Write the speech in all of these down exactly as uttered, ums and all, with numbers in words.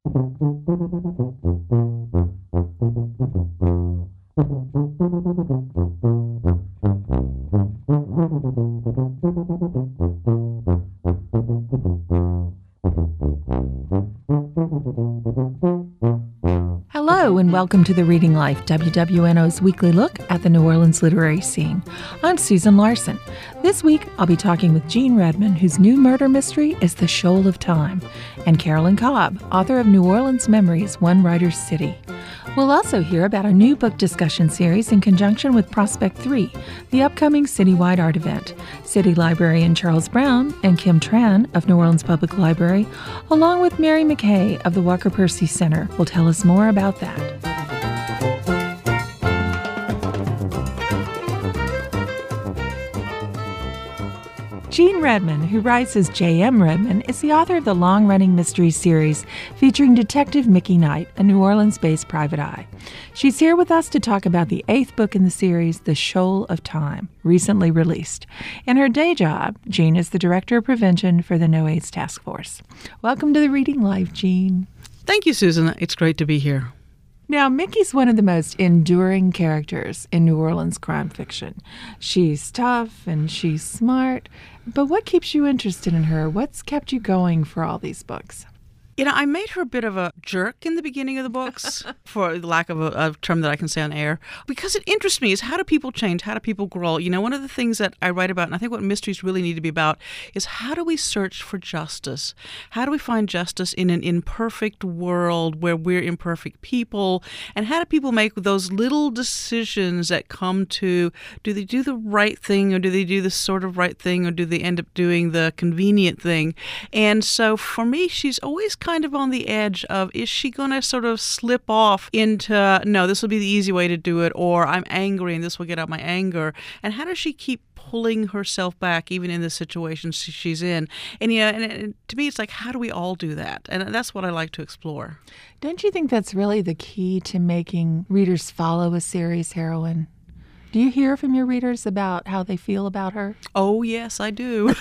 Hello and welcome to The Reading Life, W W N O's weekly look at the New Orleans literary scene. I'm Susan Larson. This week, I'll be talking with Jean Redman, whose new murder mystery is The Shoal of Time, and Carolyn Cobb, author of New Orleans Memories, One Writer's City. We'll also hear about a new book discussion series in conjunction with Prospect three, the upcoming citywide art event. City Librarian Charles Brown and Kim Tran of New Orleans Public Library, along with Mary McKay of the Walker Percy Center, will tell us more about that. Jean Redman, who writes as J M Redman, is the author of the long-running mystery series featuring Detective Mickey Knight, a New Orleans-based private eye. She's here with us to talk about the eighth book in the series, The Shoal of Time, recently released. In her day job, Jean is the Director of Prevention for the No AIDS Task Force. Welcome to The Reading Life, Jean. Thank you, Susan. It's great to be here. Now, Mickey's one of the most enduring characters in New Orleans crime fiction. She's tough and she's smart, but what keeps you interested in her? What's kept you going for all these books? You know, I made her a bit of a jerk in the beginning of the books, for lack of a, a term that I can say on air, because it interests me is how do people change? How do people grow? You know, one of the things that I write about, and I think what mysteries really need to be about, is how do we search for justice? How do we find justice in an imperfect world where we're imperfect people? And how do people make those little decisions that come to, do they do the right thing, or do they do the sort of right thing, or do they end up doing the convenient thing? And so for me, she's always kind of on the edge of, is she going to sort of slip off into, no, this will be the easy way to do it, or I'm angry and this will get out my anger? And how does she keep pulling herself back even in the situation she's in? And, you know, and, and to me, it's like, how do we all do that? And that's what I like to explore. Don't you think that's really the key to making readers follow a series heroine? Do you hear from your readers about how they feel about her? Oh, yes, I do.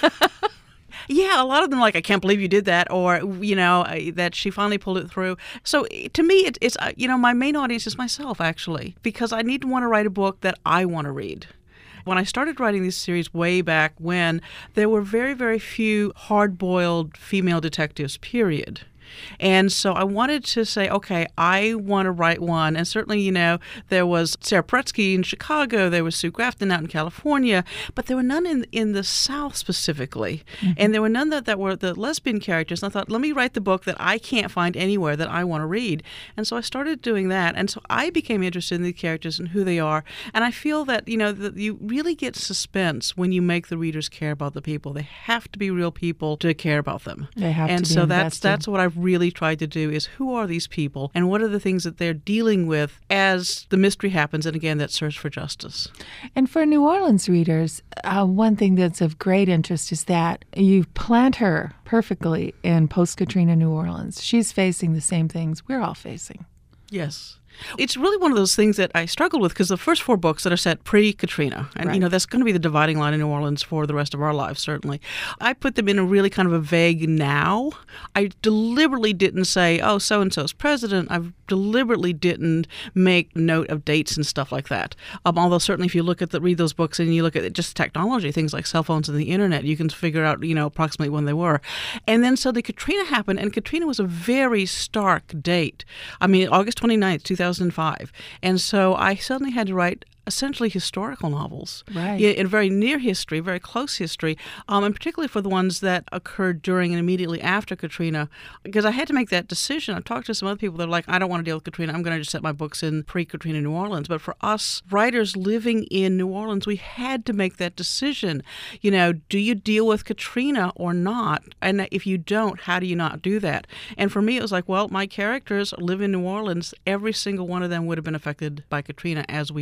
Yeah, a lot of them are like, I can't believe you did that, or, you know, that she finally pulled it through. So to me, it, it's, you know, my main audience is myself, actually, because I need to want to write a book that I want to read. When I started writing this series way back when, there were very, very few hard-boiled female detectives, period. And so I wanted to say, okay, I want to write one. And certainly, you know, there was Sarah Paretsky in Chicago, there was Sue Grafton out in California, but there were none in in the South specifically. Mm-hmm. And there were none that, that were the lesbian characters. And I thought, let me write the book that I can't find anywhere that I want to read. And so I started doing that. And so I became interested in the characters and who they are. And I feel that, you know, that you really get suspense when you make the readers care about the people. They have to be real people to care about them. They have and to be so invested. that's that's what I've really tried to do, is who are these people and what are the things that they're dealing with as the mystery happens, and again, that search for justice. And for New Orleans readers, uh, one thing that's of great interest is that you plant her perfectly in post-Katrina New Orleans. She's facing the same things we're all facing. Yes. It's really one of those things that I struggled with, because the first four books that are set pre-Katrina, and right. you know that's going to be the dividing line in New Orleans for the rest of our lives, certainly. I put them in a really kind of a vague now. I deliberately didn't say, oh, so-and-so's president. I deliberately didn't make note of dates and stuff like that. Um, although certainly if you look at the, read those books and you look at just technology, things like cell phones and the internet, you can figure out, you know, approximately when they were. And then suddenly Katrina happened, and Katrina was a very stark date. I mean, August twenty-ninth, two thousand five. And so I suddenly had to write essentially historical novels, right, in very near history, very close history, um, and particularly for the ones that occurred during and immediately after Katrina, because I had to make that decision. I've talked to some other people that are like, I don't want to deal with Katrina. I'm going to just set my books in pre-Katrina New Orleans. But for us writers living in New Orleans, we had to make that decision. You know, do you deal with Katrina or not? And if you don't, how do you not do that? And for me, it was like, well, my characters live in New Orleans. Every single one of them would have been affected by Katrina, as we all were.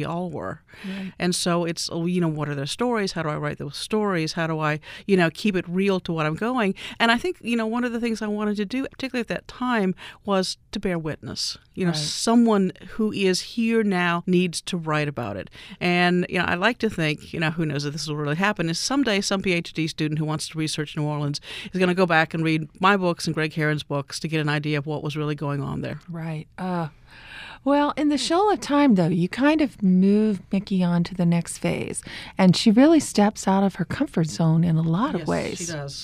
forever. Right. And so it's, oh, you know, what are their stories? How do I write those stories? How do I, you know, keep it real to what I'm going? And I think, you know, one of the things I wanted to do, particularly at that time, was to bear witness. You know, Right. someone who is here now needs to write about it. And, you know, I like to think, you know, who knows if this will really happen, is someday some PhD student who wants to research New Orleans is going to go back and read my books and Greg Heron's books to get an idea of what was really going on there. Right. Uh, well, in the Shoal of Time, though, you kind of move Mickey on to the next phase, and she really steps out of her comfort zone in a lot of Yes, ways. she does.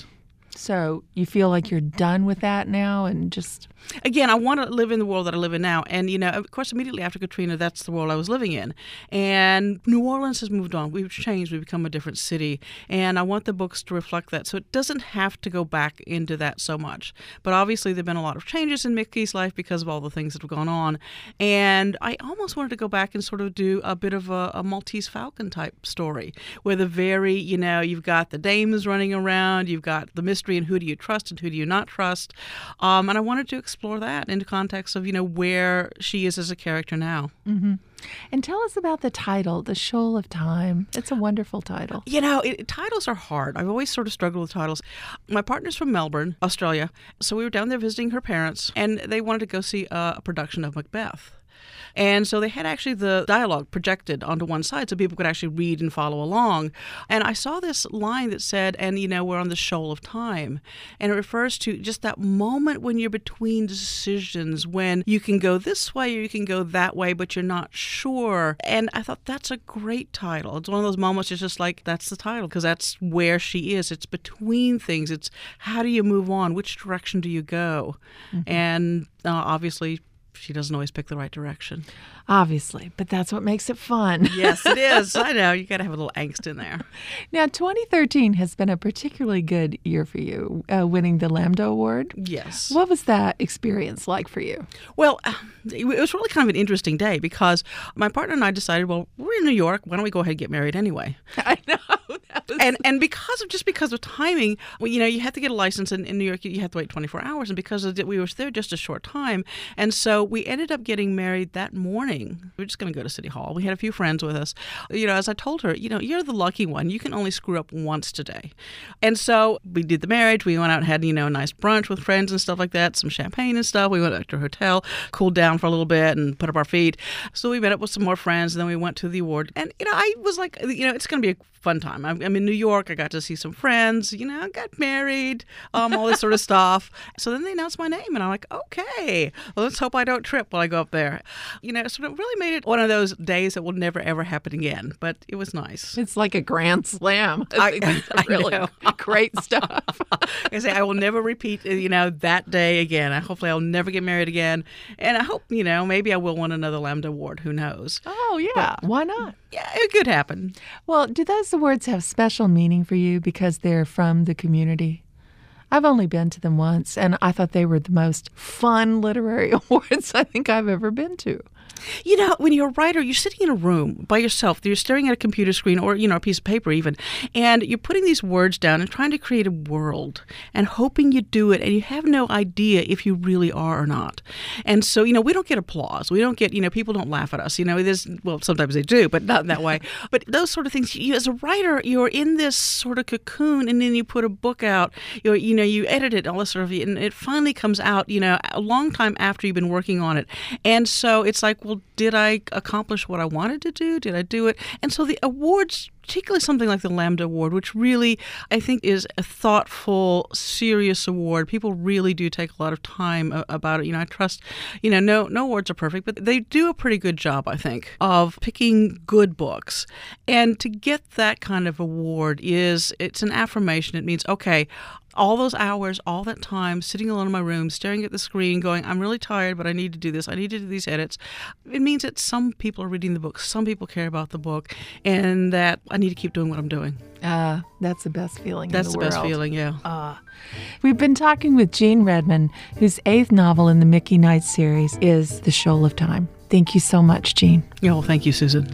So you feel like you're done with that now and just... Again, I want to live in the world that I live in now. And, you know, of course, immediately after Katrina, that's the world I was living in. And New Orleans has moved on. We've changed. We've become a different city. And I want the books to reflect that. So it doesn't have to go back into that so much. But obviously, there have been a lot of changes in Mickey's life because of all the things that have gone on. And I almost wanted to go back and sort of do a bit of a, a Maltese Falcon type story where the very, you know, you've got the dames running around, you've got the mystery and who do you trust and who do you not trust. Um, and I wanted to explore that in the context of, you know, where she is as a character now. Mm-hmm. And tell us about the title, The Shoal of Time. It's a wonderful title. You know, it, titles are hard. I've always sort of struggled with titles. My partner's from Melbourne, Australia, so we were down there visiting her parents, and they wanted to go see a, a production of Macbeth. And so they had actually the dialogue projected onto one side so people could actually read and follow along. And I saw this line that said, and, you know, we're on the shoal of time. And it refers to just that moment when you're between decisions, when you can go this way or you can go that way, but you're not sure. And I thought that's a great title. It's one of those moments it's just like, that's the title, because that's where she is. It's between things. It's how do you move on? Which direction do you go? Mm-hmm. And uh, obviously, she doesn't always pick the right direction. Obviously, but that's what makes it fun. Yes, it is. I know. You got to have a little angst in there. Now, twenty thirteen has been a particularly good year for you, uh, winning the Lambda Award. Yes. What was that experience like for you? Well, it was really kind of an interesting day because my partner and I decided, well, we're in New York. Why don't we go ahead and get married anyway? I know. That was... And and because of just because of timing, well, you know, you have to get a license in, in New York. You have to wait twenty-four hours, and because of it, we were there just a short time, and so we ended up getting married that morning. We were just going to go to City Hall. We had a few friends with us. You know, as I told her, you know, you're the lucky one. You can only screw up once today. And so we did the marriage. We went out and had, you know, a nice brunch with friends and stuff like that, some champagne and stuff. We went back to a hotel, cooled down for a little bit and put up our feet. So we met up with some more friends, and then we went to the award. And, you know, I was like, you know, it's going to be a fun time. I'm, I'm in New York. I got to see some friends, you know, got married, um, all this sort of stuff. So then they announced my name, and I'm like, okay, well, let's hope I don't trip while I go up there. You know, so it really made it one of those days that will never, ever happen again. But it was nice. It's like a grand slam. I, I, I really know. Great stuff. I say I will never repeat, you know, that day again. I hopefully I'll never get married again. And I hope, you know, maybe I will win another Lambda Award. Who knows? Oh, yeah. But why not? Yeah, it could happen. Well, do those awards have special meaning for you because they're from the community? I've only been to them once, and I thought they were the most fun literary awards I think I've ever been to. You know, when you're a writer, you're sitting in a room by yourself. You're staring at a computer screen or, you know, a piece of paper even, and you're putting these words down and trying to create a world and hoping you do it, and you have no idea if you really are or not. And so, you know, we don't get applause. We don't get, you know, people don't laugh at us. You know, there's, well, sometimes they do, but not in that way. But those sort of things, you, as a writer, you're in this sort of cocoon, and then you put a book out, you're, you know, you edit it, all this sort of, and it finally comes out, you know, a long time after you've been working on it. And so it's like, well, did I accomplish what I wanted to do? Did I do it? And so the awards, particularly something like the Lambda Award, which really, I think, is a thoughtful, serious award. People really do take a lot of time about it. You know, I trust, you know, no no awards are perfect, but they do a pretty good job, I think, of picking good books. And to get that kind of award is, it's an affirmation. It means, okay, all those hours, all that time, sitting alone in my room, staring at the screen, going, I'm really tired, but I need to do this. I need to do these edits. It means that some people are reading the book. Some people care about the book, and that I need to keep doing what I'm doing. Uh, that's the best feeling That's in the, the world. best feeling, yeah. Uh, we've been talking with Jean Redman, whose eighth novel in the Mickey Knights series is The Shoal of Time. Thank you so much, Jean. Yeah, well, thank you, Susan.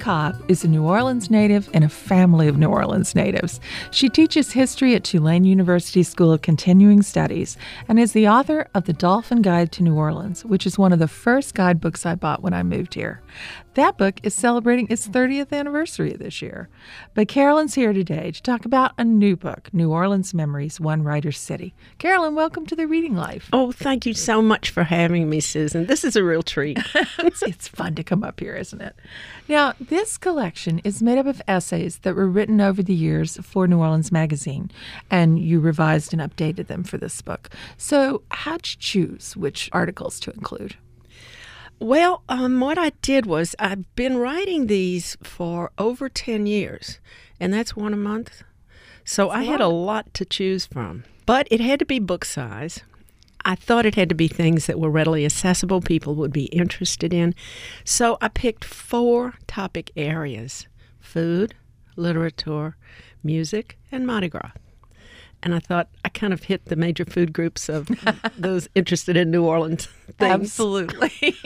Cobb is a New Orleans native in a family of New Orleans natives. She teaches history at Tulane University School of Continuing Studies and is the author of The Dolphin Guide to New Orleans, which is one of the first guidebooks I bought when I moved here. That book is celebrating its thirtieth anniversary this year. But Carolyn's here today to talk about a new book, New Orleans Memories, One Writer's City. Carolyn, welcome to the Reading Life. Oh, thank you so much for having me, Susan. This is a real treat. it's, it's fun to come up here, isn't it? Now, this collection is made up of essays that were written over the years for New Orleans Magazine, and you revised and updated them for this book. So how'd you choose which articles to include? Well, um, what I did was I've been writing these for over ten years, and that's one a month. So that's I had a lot to choose from. But it had to be book size. I thought it had to be things that were readily accessible, people would be interested in. So I picked four topic areas: food, literature, music, and Mardi Gras. And I thought I kind of hit the major food groups of those interested in New Orleans things. Absolutely.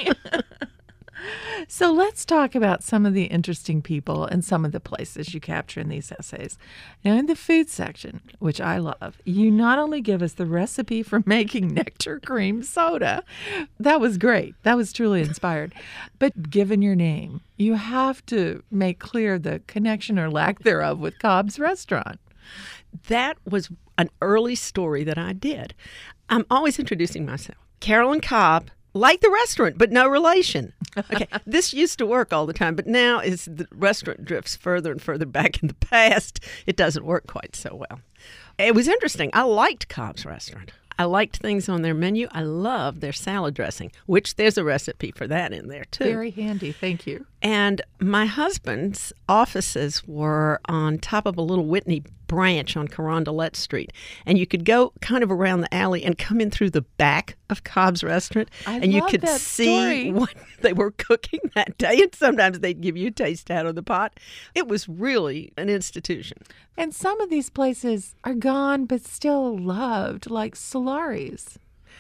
So let's talk about some of the interesting people and some of the places you capture in these essays. Now, in the food section, which I love, you not only give us the recipe for making nectar cream soda. That was great. That was truly inspired. But given your name, you have to make clear the connection or lack thereof with Cobb's Restaurant. That was an early story that I did. I'm always introducing myself. Carolyn Cobb, like the restaurant, but no relation. Okay, this used to work all the time, but now as the restaurant drifts further and further back in the past, it doesn't work quite so well. It was interesting. I liked Cobb's Restaurant. I liked things on their menu. I loved their salad dressing, which there's a recipe for that in there, too. Very handy. Thank you. And my husband's offices were on top of a little Whitney branch on Carondelet Street. And you could go kind of around the alley and come in through the back of Cobb's Restaurant. I and you love could that see story. what they were cooking that day. And sometimes they'd give you a taste out of the pot. It was really an institution. And some of these places are gone but still loved, like Solari's.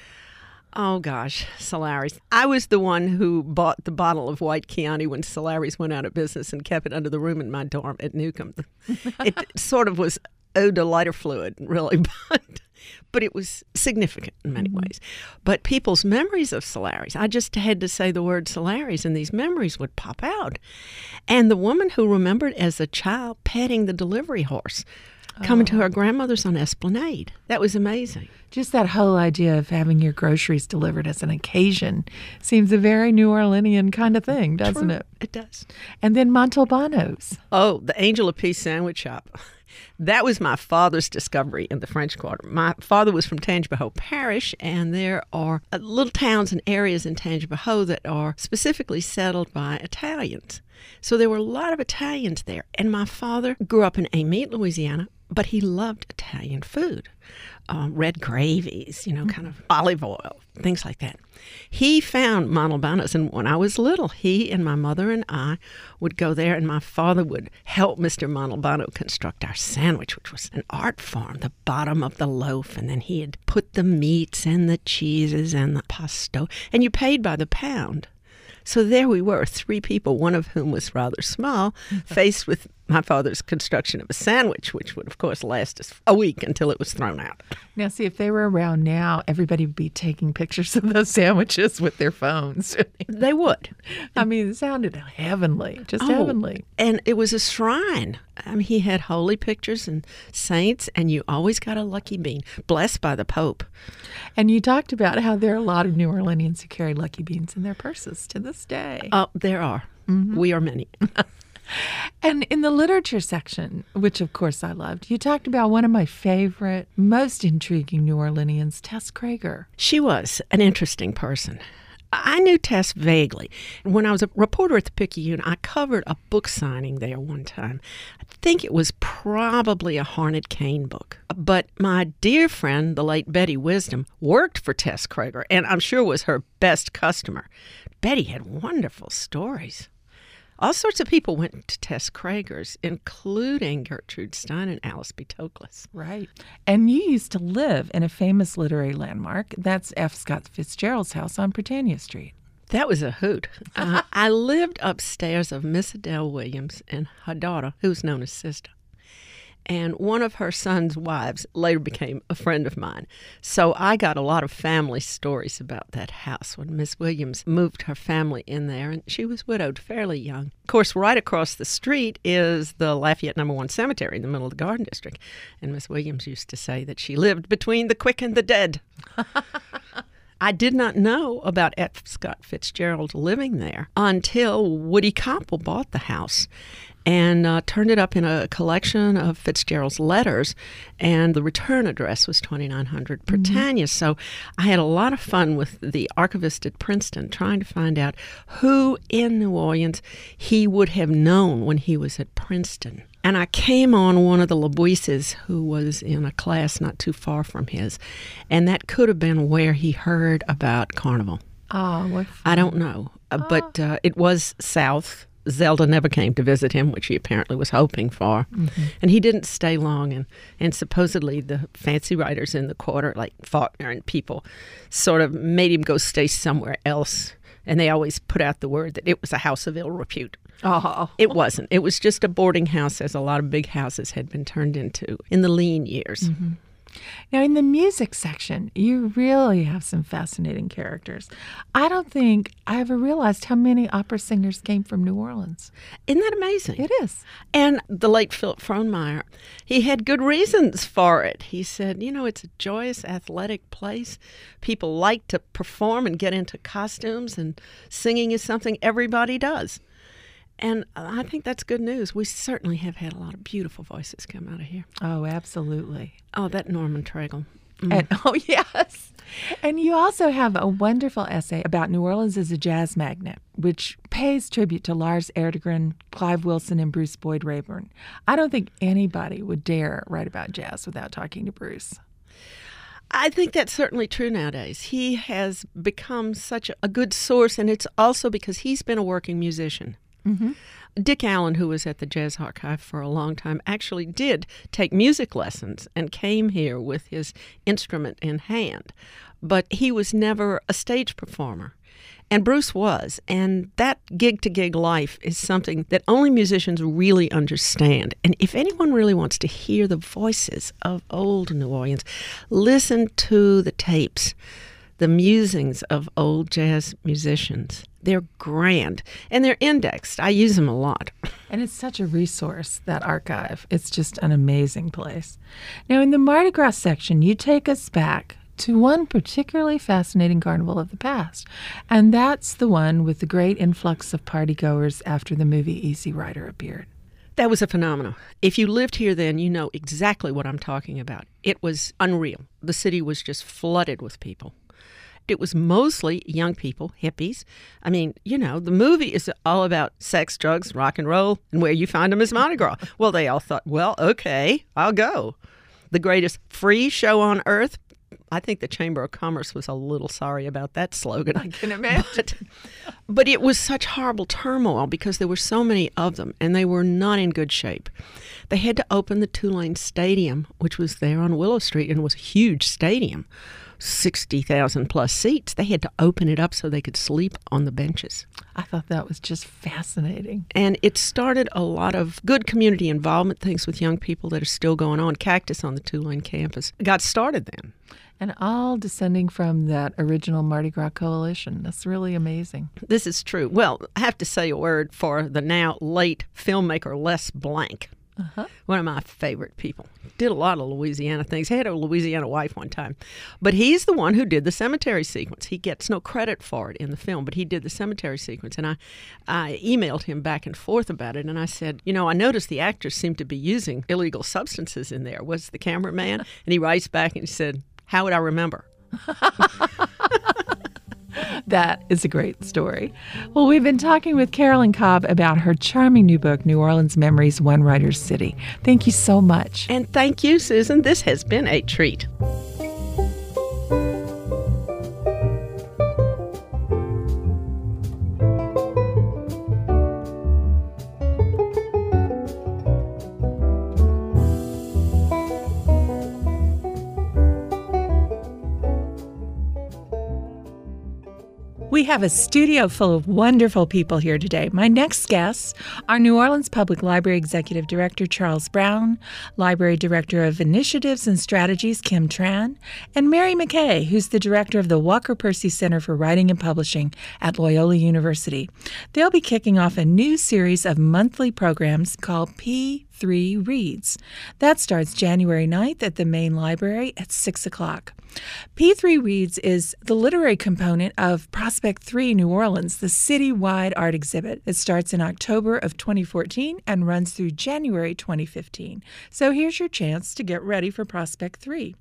Oh, gosh, Solari's. I was the one who bought the bottle of white Chianti when Solari's went out of business and kept it under the room in my dorm at Newcomb. It sort of was ode to lighter fluid, really, but but it was significant in many mm-hmm. ways. But people's memories of Solari's, I just had to say the word Solari's, and these memories would pop out. And the woman who remembered as a child petting the delivery horse, coming to her grandmother's on Esplanade. That was amazing. Just that whole idea of having your groceries delivered as an occasion seems a very New Orleanian kind of thing, doesn't True. it? It does. And then Montalbano's. Oh, the Angel of Peace sandwich shop. That was my father's discovery in the French Quarter. My father was from Tangipahoa Parish, and there are little towns and areas in Tangipahoa that are specifically settled by Italians. So there were a lot of Italians there. And my father grew up in Amite, Louisiana, but he loved Italian food. Um, red gravies, you know, kind of olive oil, things like that. He found Montalbano's, and when I was little, he and my mother and I would go there, and my father would help Mister Montalbano construct our sandwich, which was an art form, the bottom of the loaf, and then he had put the meats and the cheeses and the pesto, and you paid by the pound. So there we were, three people, one of whom was rather small, faced with my father's construction of a sandwich, which would, of course, last us a week until it was thrown out. Now, see, if they were around now, everybody would be taking pictures of those sandwiches with their phones. They would. I mean, it sounded heavenly, just oh, heavenly. And it was a shrine. I mean, he had holy pictures and saints, and you always got a lucky bean, blessed by the Pope. And you talked about how there are a lot of New Orleanians who carry lucky beans in their purses to this day. Oh, there are. Mm-hmm. We are many. And in the literature section, which of course I loved, you talked about one of my favorite, most intriguing New Orleanians, Tess Krager. She was an interesting person. I knew Tess vaguely. When I was a reporter at the Picayune, I covered a book signing there one time. I think it was probably a Harnett Kane book. But my dear friend, the late Betty Wisdom, worked for Tess Krager, and I'm sure was her best customer. Betty had wonderful stories. All sorts of people went to Tess Krager's, including Gertrude Stein and Alice B. Toklas. Right. And you used to live in a famous literary landmark. That's F. Scott Fitzgerald's house on Britannia Street. That was a hoot. Uh, I lived upstairs of Miss Adele Williams and her daughter, who was known as Sister. And one of her son's wives later became a friend of mine. So I got a lot of family stories about that house when Miss Williams moved her family in there, and she was widowed fairly young. Of course, right across the street is the Lafayette Number One Cemetery in the middle of the Garden District. And Miss Williams used to say that she lived between the quick and the dead. I did not know about F. Scott Fitzgerald living there until Woody Koppel bought the house and uh, turned it up in a collection of Fitzgerald's letters, and the return address was twenty-nine hundred Britannia. Mm-hmm. So I had a lot of fun with the archivist at Princeton trying to find out who in New Orleans he would have known when he was at Princeton. And I came on one of the LeBoises who was in a class not too far from his, and that could have been where he heard about Carnival. Oh, what fun. I don't know, uh, oh. but uh, it was south. Zelda never came to visit him, which he apparently was hoping for. Mm-hmm. And he didn't stay long. And, and supposedly the fancy writers in the quarter, like Faulkner and people, sort of made him go stay somewhere else. And they always put out the word that it was a house of ill repute. Oh. It wasn't. It was just a boarding house, as a lot of big houses had been turned into in the lean years. Mm-hmm. Now, in the music section, you really have some fascinating characters. I don't think I ever realized how many opera singers came from New Orleans. Isn't that amazing? It is. And the late Philip Frohnmeyer, he had good reasons for it. He said, you know, it's a joyous, athletic place. People like to perform and get into costumes, and singing is something everybody does. And I think that's good news. We certainly have had a lot of beautiful voices come out of here. Oh, absolutely. Oh, that Norman Tregel. Mm. And, oh, yes. And you also have a wonderful essay about New Orleans as a jazz magnet, which pays tribute to Lars Erdegren, Clive Wilson, and Bruce Boyd Rayburn. I don't think anybody would dare write about jazz without talking to Bruce. I think that's certainly true nowadays. He has become such a good source, and it's also because he's been a working musician. Mm-hmm. Dick Allen, who was at the Jazz Archive for a long time, actually did take music lessons and came here with his instrument in hand. But he was never a stage performer. And Bruce was. And that gig-to-gig life is something that only musicians really understand. And if anyone really wants to hear the voices of old New Orleans, listen to the tapes, the musings of old jazz musicians. They're grand, and they're indexed. I use them a lot. And it's such a resource, that archive. It's just an amazing place. Now, in the Mardi Gras section, you take us back to one particularly fascinating carnival of the past, and that's the one with the great influx of partygoers after the movie Easy Rider appeared. That was a phenomenon. If you lived here then, you know exactly what I'm talking about. It was unreal. The city was just flooded with people. It was mostly young people, hippies. I mean, you know, the movie is all about sex, drugs, rock and roll, and where you find them is Mardi Gras. Well, they all thought, well, okay, I'll go. The greatest free show on earth. I think the Chamber of Commerce was a little sorry about that slogan. I can imagine. But, but it was such horrible turmoil because there were so many of them, and they were not in good shape. They had to open the Tulane Stadium, which was there on Willow Street, and was a huge stadium. sixty thousand plus seats. They had to open it up so they could sleep on the benches. I thought that was just fascinating. And it started a lot of good community involvement things with young people that are still going on. Cactus on the Tulane campus got started then. And all descending from that original Mardi Gras coalition. That's really amazing. This is true. Well, I have to say a word for the now late filmmaker Les Blank. Uh-huh. One of my favorite people. Did a lot of Louisiana things. He had a Louisiana wife one time. But he's the one who did the cemetery sequence. He gets no credit for it in the film, but he did the cemetery sequence. And I, I emailed him back and forth about it, and I said, you know, I noticed the actors seemed to be using illegal substances in there. Was the cameraman? And he writes back and he said, how would I remember? That is a great story. Well, we've been talking with Carolyn Cobb about her charming new book, New Orleans Memories, One Writer's City. Thank you so much. And thank you, Susan. This has been a treat. We have a studio full of wonderful people here today. My next guests are New Orleans Public Library Executive Director Charles Brown, Library Director of Initiatives and Strategies Kim Tran, and Mary McKay, who's the Director of the Walker Percy Center for Writing and Publishing at Loyola University. They'll be kicking off a new series of monthly programs called P three Reads. That starts January ninth at the main library at six o'clock. P three Reads is the literary component of Prospect three New Orleans, the citywide art exhibit. It starts in October of twenty fourteen and runs through January twenty fifteen. So here's your chance to get ready for Prospect three.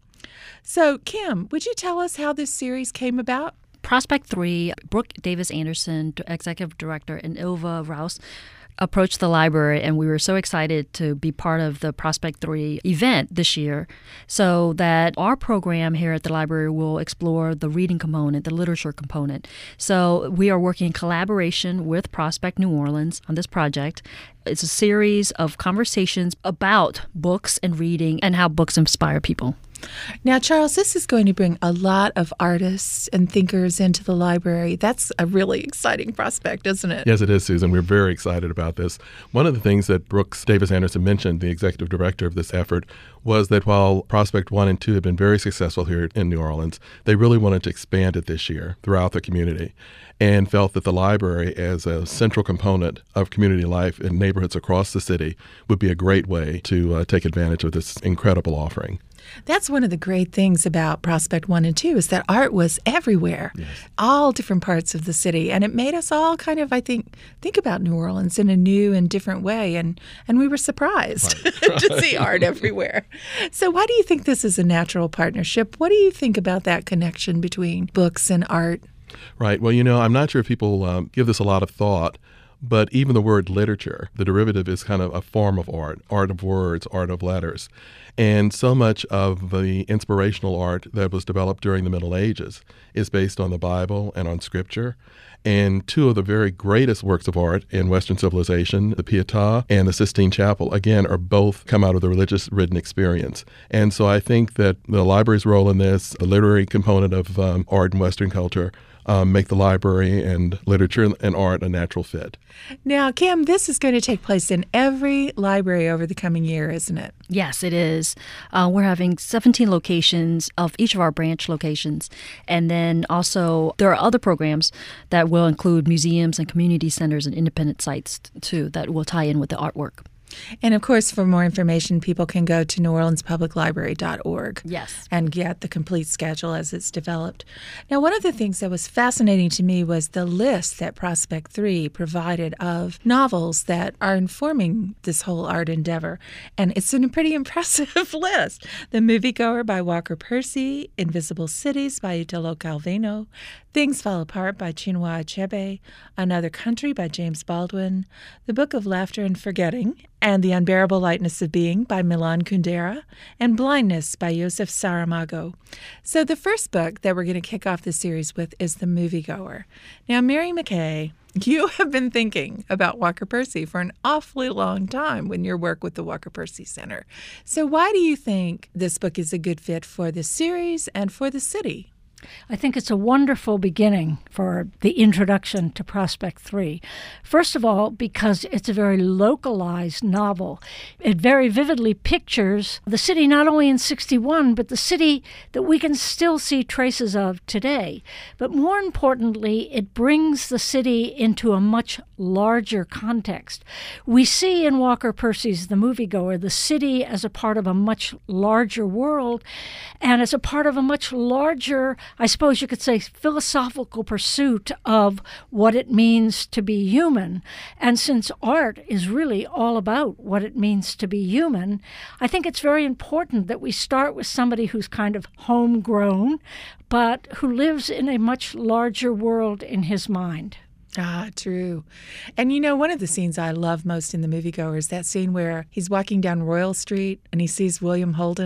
So, Kim, would you tell us how this series came about? Prospect three, Brooke Davis Anderson, Executive Director, and Ilva Rouse approached the library, and we were so excited to be part of the Prospect three event this year, so that our program here at the library will explore the reading component, the literature component. So we are working in collaboration with Prospect New Orleans on this project. It's a series of conversations about books and reading and how books inspire people. Now, Charles, this is going to bring a lot of artists and thinkers into the library. That's a really exciting prospect, isn't it? Yes, it is, Susan. We're very excited about this. One of the things that Brooks Davis Anderson mentioned, the executive director of this effort, was that while Prospect one and two have been very successful here in New Orleans, they really wanted to expand it this year throughout the community, and felt that the library, as a central component of community life in neighborhoods across the city, would be a great way to uh, take advantage of this incredible offering. That's one of the great things about Prospect one and two is that art was everywhere, yes. all different parts of the city. And it made us all kind of, I think, think about New Orleans in a new and different way. And, and we were surprised right. to see art everywhere. So why do you think this is a natural partnership? What do you think about that connection between books and art? Right. Well, you know, I'm not sure if people um, give this a lot of thought, but even the word literature, the derivative is kind of a form of art, art of words, art of letters. And so much of the inspirational art that was developed during the Middle Ages is based on the Bible and on Scripture. And two of the very greatest works of art in Western civilization, the Pietà and the Sistine Chapel, again, are both come out of the religious-ridden experience. And so I think that the library's role in this, the literary component of um, art in Western culture, Um, make the library and literature and art a natural fit. Now, Kim, this is going to take place in every library over the coming year, isn't it? Yes, it is. Uh, we're having seventeen locations of each of our branch locations. And then also there are other programs that will include museums and community centers and independent sites, too, that will tie in with the artwork. And, of course, for more information, people can go to new orleans public library dot org yes. and get the complete schedule as it's developed. Now, one of the things that was fascinating to me was the list that Prospect three provided of novels that are informing this whole art endeavor. And it's a pretty impressive list. The Moviegoer by Walker Percy, Invisible Cities by Italo Calvino, Things Fall Apart by Chinua Achebe, Another Country by James Baldwin, The Book of Laughter and Forgetting, and The Unbearable Lightness of Being by Milan Kundera, and Blindness by Joseph Saramago. So the first book that we're going to kick off this series with is The Moviegoer. Now, Mary McKay, you have been thinking about Walker Percy for an awfully long time when your work with the Walker Percy Center. So why do you think this book is a good fit for this series and for the city? I think it's a wonderful beginning for the introduction to Prospect three. First of all, because it's a very localized novel. It very vividly pictures the city not only in sixty-one, but the city that we can still see traces of today. But more importantly, it brings the city into a much larger context. We see in Walker Percy's The Moviegoer the city as a part of a much larger world and as a part of a much larger, I suppose you could say, philosophical pursuit of what it means to be human. And since art is really all about what it means to be human, I think it's very important that we start with somebody who's kind of homegrown, but who lives in a much larger world in his mind. Ah, true. And you know, one of the scenes I love most in The Moviegoer is that scene where he's walking down Royal Street and he sees William Holden.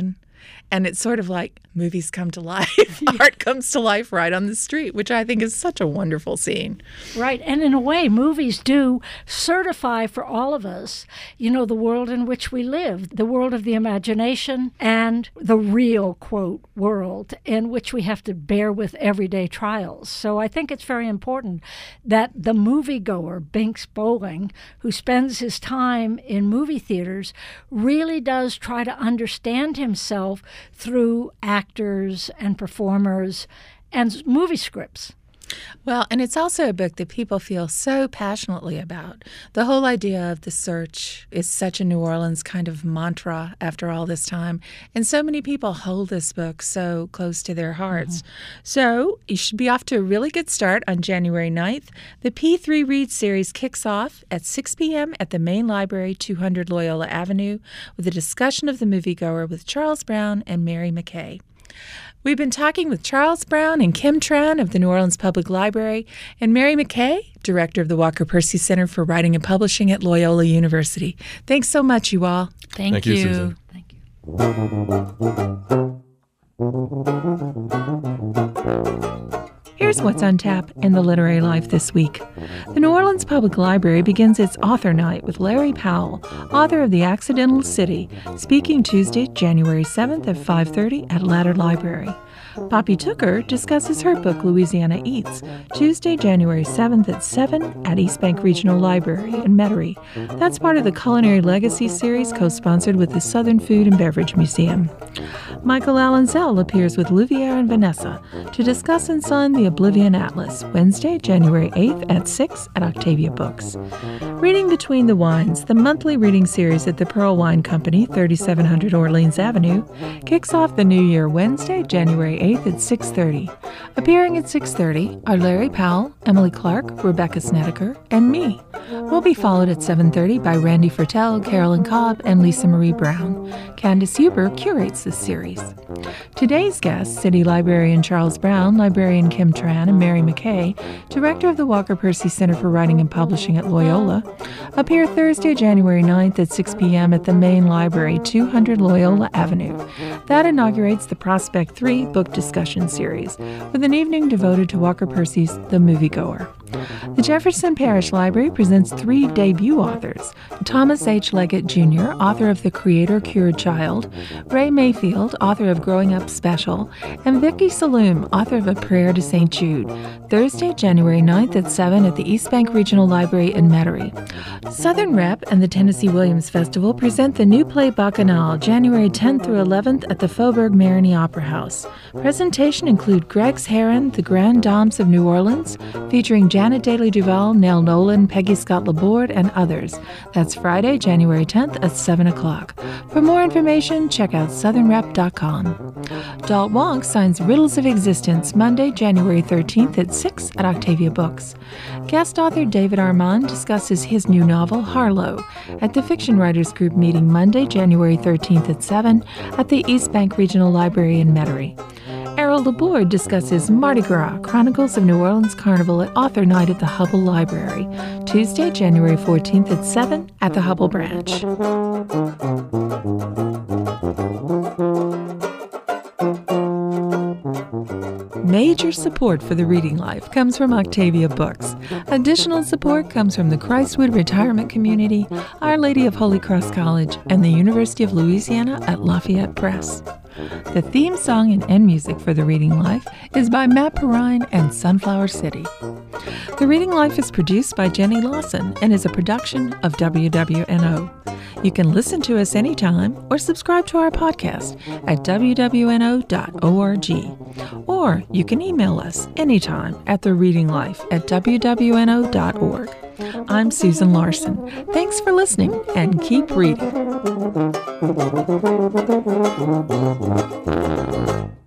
And it's sort of like movies come to life, art comes to life right on the street, which I think is such a wonderful scene. Right. And in a way, movies do certify for all of us, you know, the world in which we live, the world of the imagination and the real, quote, world in which we have to bear with everyday trials. So I think it's very important that the moviegoer, Binks Bowling, who spends his time in movie theaters, really does try to understand himself through actors and performers and movie scripts. Well, and it's also a book that people feel so passionately about. The whole idea of the search is such a New Orleans kind of mantra after all this time. And so many people hold this book so close to their hearts. Mm-hmm. So you should be off to a really good start on January ninth. The P three Read series kicks off at six p.m. at the main library, two hundred Loyola Avenue, with a discussion of The Moviegoer with Charles Brown and Mary McKay. We've been talking with Charles Brown and Kim Tran of the New Orleans Public Library and Mary McKay, director of the Walker Percy Center for Writing and Publishing at Loyola University. Thanks so much, you all. Thank, Thank you, you. Susan. Thank you. Here's what's on tap in the literary life this week. The New Orleans Public Library begins its author night with Larry Powell, author of The Accidental City, speaking Tuesday, January seventh at five thirty at Ladder Library. Poppy Tooker discusses her book Louisiana Eats, Tuesday, January seventh at seven at East Bank Regional Library in Metairie. That's part of the Culinary Legacy series co-sponsored with the Southern Food and Beverage Museum. Michael Allenzel appears with Louvier and Vanessa to discuss and sign the Oblivion Atlas, Wednesday, January eighth at six at Octavia Books. Reading Between the Wines, the monthly reading series at the Pearl Wine Company, thirty-seven hundred Orleans Avenue, kicks off the new year Wednesday, January eighth at six thirty. Appearing at six thirty are Larry Powell, Emily Clark, Rebecca Snedeker, and me. We'll be followed at seven thirty by Randy Fertel, Carolyn Cobb, and Lisa Marie Brown. Candace Huber curates this series. Today's guests, City Librarian Charles Brown, Librarian Kim Tran, and Mary McKay, Director of the Walker Percy Center for Writing and Publishing at Loyola, appear Thursday, January ninth at six p.m. at the main library, two hundred Loyola Avenue. That inaugurates the Prospect three book discussion series, with an evening devoted to Walker Percy's The Moviegoer. The Jefferson Parish Library presents three debut authors: Thomas H. Leggett Junior, author of The Creator Cured Child, Ray Mayfield, author of Growing Up Special, and Vicky Saloom, author of A Prayer to Saint Jude, Thursday, January ninth at seven at the East Bank Regional Library in Metairie. Southern Rep and the Tennessee Williams Festival present the new play Bacchanal, January tenth through eleventh at the Faubourg Marigny Opera House. Presentation include Greg's Heron, The Grand Dames of New Orleans, featuring Janet Daly Duval, Nell Nolan, Peggy Scott Laborde, and others. That's Friday, January tenth at seven o'clock. For more information, check out southern rep dot com. Dalt Wonk signs Riddles of Existence, Monday, January thirteenth at six at Octavia Books. Guest author David Armand discusses his new novel, Harlow, at the Fiction Writers Group meeting Monday, January thirteenth at seven at the East Bank Regional Library in Metairie. Errol Laborde discusses Mardi Gras, Chronicles of New Orleans Carnival at Author Night at the Hubbell Library, Tuesday, January fourteenth at seven at the Hubbell Branch. Major support for the reading life comes from Octavia Books. Additional support comes from the Christwood Retirement Community, Our Lady of Holy Cross College, and the University of Louisiana at Lafayette Press. The theme song and end music for The Reading Life is by Matt Perrine and Sunflower City. The Reading Life is produced by Jenny Lawson and is a production of W W N O. You can listen to us anytime or subscribe to our podcast at w w n o dot org. Or you can email us anytime at thereadinglife at w w n o dot org. I'm Susan Larson. Thanks for listening and keep reading.